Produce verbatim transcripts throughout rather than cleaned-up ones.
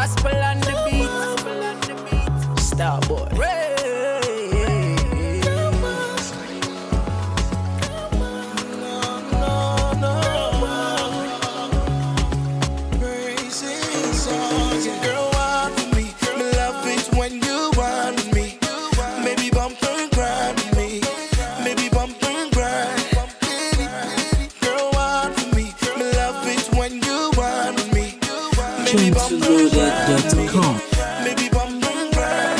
gospel on the beat. Star boy. Maybe bum bum grind.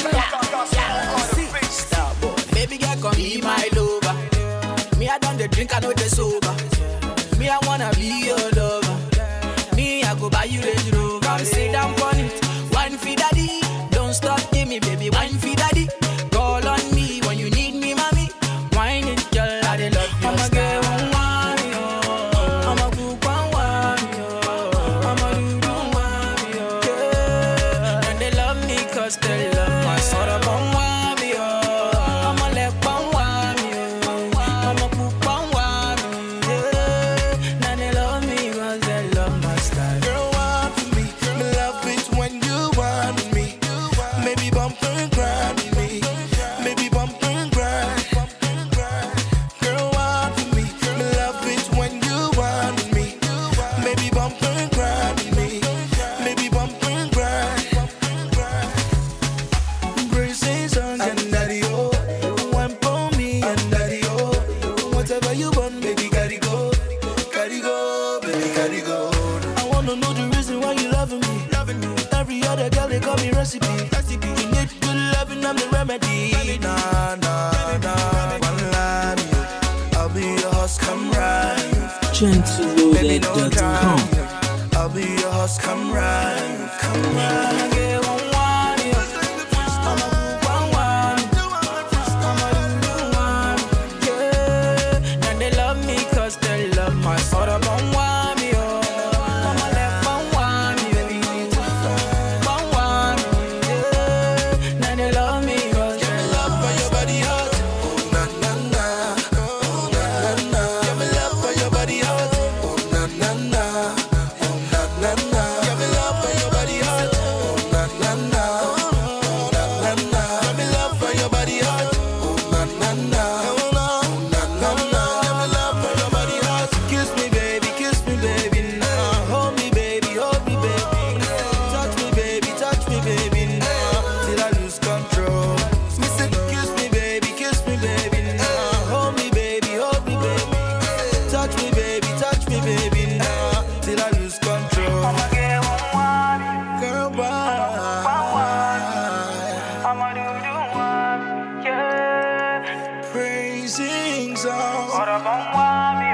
Star boy. Baby girl, come be my lover. Me, I done the drink, I know the sober. Me, I wanna be your lover. Me, I go buy you Range Rover. Come sit down on it. Wine for daddy. Don't stop, give me, baby. Wine for daddy. Call on me when you need me, mommy. Wine it, girl, I dey love you. I'm a girl, one one, yo. I'm a group, one one, yo. I'm a do do one, yo. Yeah. And they love me 'cause they love my sort of one one, yo. I'm a leg one one, yo. I'm a poop one one, yeah. Now they love me 'cause they love my style. Girl, want for me. Me love it when you want me. Maybe bump and grind with me. Maybe bump and grind. Girl, want for me. Me love it when you want me. Maybe bump and grind with me. Maybe bump and grind. Embracing songs and daddy oh, one for me and daddy oh. Whatever you want, baby, gotta go, gotta go, baby, gotta go. I wanna know the reason why you loving me. Every other girl they call me recipe. You need good loving, I'm the remedy. Nah, nah, nah. One line, I'll be your host, come right. Baby, don't try. I'll be your host, come right, come right. I get one one, yo. I'm a poop one one. I'm a do do one, yeah. Now they love me 'cause they love my sort of one one, yo. I'm a left one one, baby. One one, yeah. Now they love me 'cause Give they me love love for your body hot. Oh na na na, oh na na na. Give me love for your body hot. Oh na na na, oh na na na. Give me love for your body hot. Oh na na na, oh na na na. Give me love for your body hot. Oh na na na, oh na na na. Give me love for your body hot. Kiss me, baby, kiss me, baby, now. Hold me, baby, hold me, baby. Touch me, baby, touch me, baby, now. Till I lose control. Me say, kiss me, baby, kiss me, baby, now. Hold me, baby, hold me, baby. Touch me, baby, touch me, baby, now. Till I lose control. I'ma get one one, Girl, bye. I'ma do do one, yeah. Praising songs. Sort of one one,